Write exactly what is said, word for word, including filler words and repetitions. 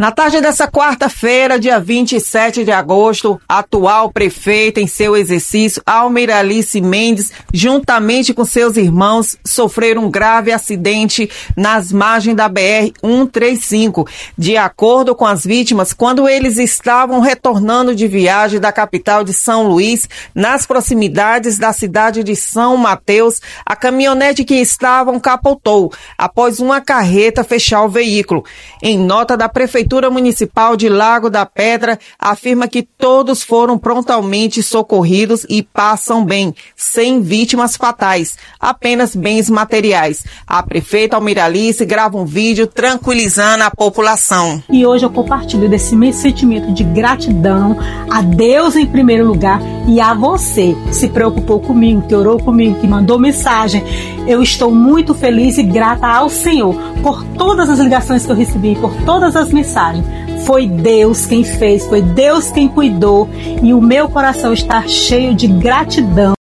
Na tarde dessa quarta-feira, dia vinte e sete de agosto, a atual prefeita em seu exercício, Almiralice Mendes, juntamente com seus irmãos, sofreram um grave acidente nas margens da B R cento e trinta e cinco. De acordo com as vítimas, quando eles estavam retornando de viagem da capital de São Luís, nas proximidades da cidade de São Mateus, a caminhonete que estavam capotou após uma carreta fechar o veículo. Em nota da Prefeitura Municipal de Lago da Pedra, afirma que todos foram prontamente socorridos e passam bem, sem vítimas fatais, apenas bens materiais. A prefeita Almiralice grava um vídeo tranquilizando a população. E hoje eu compartilho desse meu sentimento de gratidão a Deus em primeiro lugar e a você que se preocupou comigo, que orou comigo, que mandou mensagem. Eu estou muito feliz e grata ao Senhor por todas as ligações que eu recebi, por todas as mensagens. Foi Deus quem fez, foi Deus quem cuidou e o meu coração está cheio de gratidão.